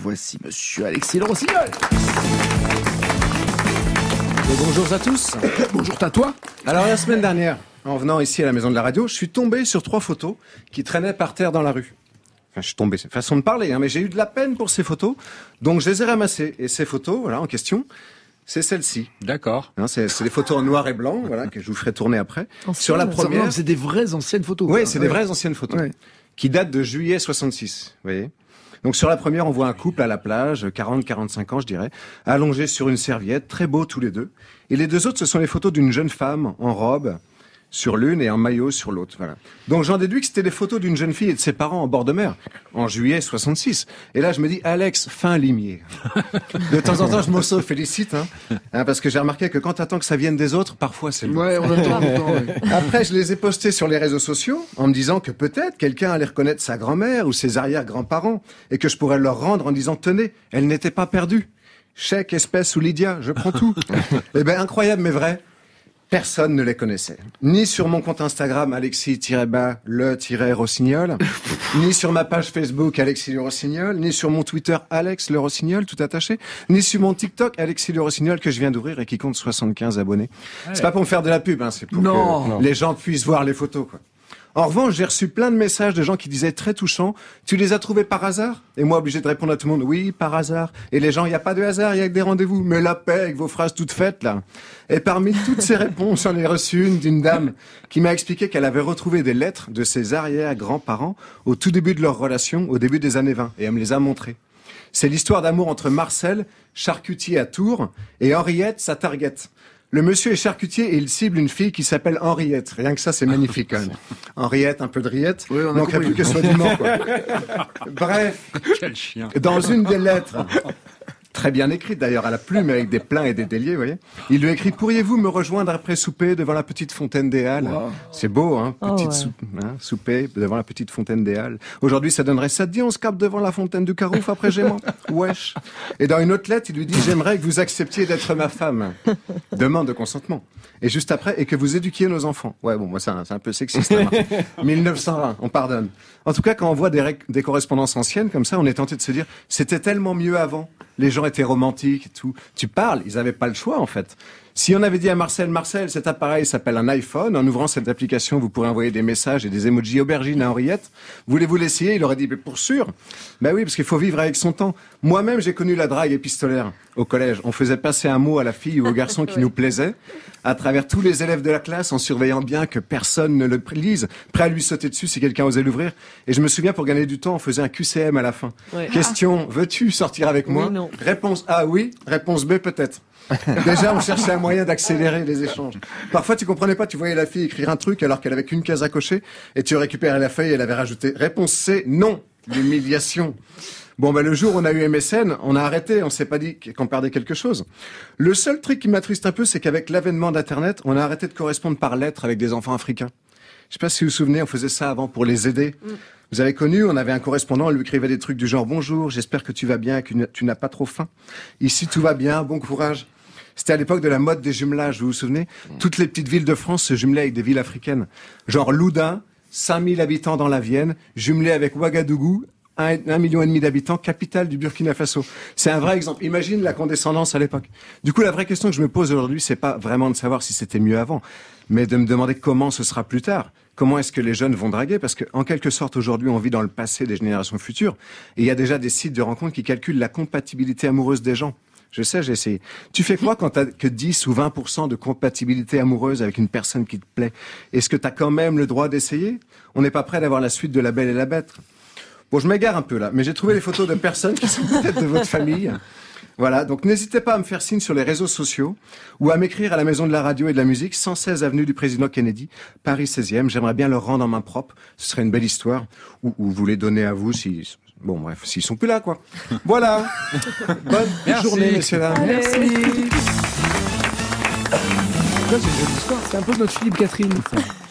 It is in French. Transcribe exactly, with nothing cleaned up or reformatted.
voici monsieur Alexis Le Rossignol. Et bonjour à tous. Bonjour à toi. Alors la semaine dernière, en venant ici à la Maison de la Radio, je suis tombé sur trois photos qui traînaient par terre dans la rue. Enfin, je suis tombé, c'est une façon de parler, hein, mais j'ai eu de la peine pour ces photos, donc je les ai ramassées. Et ces photos, voilà, en question, c'est celle-ci. D'accord. Hein, c'est, c'est des photos en noir et blanc, voilà, que je vous ferai tourner après. Ancienne, sur la première, non, c'est des vraies anciennes photos. oui, quoi. c'est ouais. des vraies anciennes photos, Ouais. qui datent de juillet soixante-six, vous voyez. Donc sur la première, on voit un couple à la plage, quarante à quarante-cinq ans, je dirais, allongés sur une serviette, très beaux tous les deux. Et les deux autres, ce sont les photos d'une jeune femme en robe sur l'une et en maillot sur l'autre. Voilà. Donc j'en déduis que c'était des photos d'une jeune fille et de ses parents en bord de mer, en juillet soixante-six. Et là, je me dis, Alex, fin limier. De temps en temps, je m'auto-félicite, hein, hein, parce que j'ai remarqué que quand t'attends que ça vienne des autres, parfois c'est long. Ouais, on attend longtemps. Ouais. Après, je les ai postés sur les réseaux sociaux en me disant que peut-être quelqu'un allait reconnaître sa grand-mère ou ses arrière-grands-parents et que je pourrais leur rendre en disant, tenez, elle n'était pas perdue. Chèque, espèce ou Lydia, je prends tout. Eh ben, incroyable mais vrai. Personne ne les connaissait. Ni sur mon compte Instagram, Alexis-le-rossignol, ni sur ma page Facebook, Alexis Le Rossignol, ni sur mon Twitter, Alex Le Rossignol, tout attaché, ni sur mon TikTok, Alexis Le Rossignol, que je viens d'ouvrir et qui compte soixante-quinze abonnés. Ouais. C'est pas pour me faire de la pub, hein, c'est pour non. que non. les gens puissent voir les photos, quoi. En revanche, j'ai reçu plein de messages de gens qui disaient très touchants, tu les as trouvés par hasard? Et moi, obligé de répondre à tout le monde, oui, par hasard. Et les gens, il n'y a pas de hasard, il y a que des rendez-vous. Mais la paix avec vos phrases toutes faites, là. Et parmi toutes ces réponses, j'en ai reçu une d'une dame qui m'a expliqué qu'elle avait retrouvé des lettres de ses arrière-grands-parents au tout début de leur relation, au début des années vingt. Et elle me les a montrées. C'est l'histoire d'amour entre Marcel, charcutier à Tours, et Henriette, sa target. Le monsieur est charcutier et il cible une fille qui s'appelle Henriette. Rien que ça, c'est magnifique, quand même. Henriette, un peu de rillette. Oui, on a manquerait compris. plus que ce soit du mort, quoi. Bref. Quel chien. Dans une des lettres, très bien écrite d'ailleurs à la plume avec des pleins et des déliés, vous voyez, il lui écrit, pourriez-vous me rejoindre après souper devant la petite fontaine des Halles? Wow. C'est beau, hein, Oh, petite ouais. sou- hein, souper devant la petite fontaine des Halles. Aujourd'hui, ça donnerait, ça te dit, on se capte devant la fontaine du Carouf après Gément? Wesh. Et dans une autre lettre, il lui dit, j'aimerais que vous acceptiez d'être ma femme. Demande de consentement. Et juste après, et que vous éduquiez nos enfants. Ouais, bon, moi, c'est un, c'est un peu sexiste. Hein. mille neuf cent vingt, on pardonne. En tout cas, quand on voit des, rec- des correspondances anciennes comme ça, on est tenté de se dire, c'était tellement mieux avant. Les gens étaient romantiques et tout. Tu parles, ils n'avaient pas le choix, en fait. Si on avait dit à Marcel, Marcel, cet appareil s'appelle un iPhone, en ouvrant cette application, vous pourrez envoyer des messages et des emojis aubergines à Henriette. Voulez-vous l'essayer? Il aurait dit, mais pour sûr. Ben oui, parce qu'il faut vivre avec son temps. Moi-même, j'ai connu la drague épistolaire au collège. On faisait passer un mot à la fille ou au garçon qui nous plaisait, à travers tous les élèves de la classe, en surveillant bien que personne ne le lise, prêt à lui sauter dessus si quelqu'un osait l'ouvrir. Et je me souviens, pour gagner du temps, on faisait un Q C M à la fin. Ouais. Question, veux-tu sortir avec moi? Oui, non. Réponse A, oui. Réponse B, peut-être. Déjà, on cherchait un moyen d'accélérer les échanges. Parfois, tu comprenais pas, tu voyais la fille écrire un truc alors qu'elle avait qu'une case à cocher, et tu récupérais la feuille et elle avait rajouté réponse C, non. L'humiliation. Bon, ben, le jour où on a eu M S N, on a arrêté, on s'est pas dit qu'on perdait quelque chose. Le seul truc qui m'attriste un peu, c'est qu'avec l'avènement d'Internet, on a arrêté de correspondre par lettres avec des enfants africains. Je sais pas si vous vous souvenez, on faisait ça avant pour les aider. Mm. Vous avez connu, on avait un correspondant, on lui écrivait des trucs du genre « Bonjour, j'espère que tu vas bien et que tu n'as pas trop faim. Ici, tout va bien, bon courage. » C'était à l'époque de la mode des jumelages, vous vous souvenez? Mmh. Toutes les petites villes de France se jumelaient avec des villes africaines. Genre Loudun, cinq mille habitants dans la Vienne, jumelé avec Ouagadougou, un, un million et demi d'habitants, capitale du Burkina Faso. C'est un vrai exemple. Imagine la condescendance à l'époque. Du coup, la vraie question que je me pose aujourd'hui, c'est pas vraiment de savoir si c'était mieux avant, mais de me demander comment ce sera plus tard. Comment est-ce que les jeunes vont draguer? Parce que, en quelque sorte, aujourd'hui, on vit dans le passé des générations futures. Et il y a déjà des sites de rencontres qui calculent la compatibilité amoureuse des gens. Je sais, j'ai essayé. Tu fais quoi quand t'as que dix ou vingt pour cent de compatibilité amoureuse avec une personne qui te plaît? Est-ce que t'as quand même le droit d'essayer? On n'est pas prêt d'avoir la suite de La Belle et la Bête. Bon, je m'égare un peu là, mais j'ai trouvé les photos de personnes qui sont peut-être de votre famille. Voilà, donc n'hésitez pas à me faire signe sur les réseaux sociaux ou à m'écrire à la Maison de la Radio et de la Musique, cent seize avenue du Président Kennedy, Paris seizième. J'aimerais bien leur rendre en main propre. Ce serait une belle histoire. Ou, ou vous les donnez à vous si... Bon, bref, s'ils sont plus là, quoi. Voilà. Bonne Merci. journée, messieurs dames. Merci. Ça, c'est une jolie histoire. C'est un peu notre Philippe Catherine. Ça.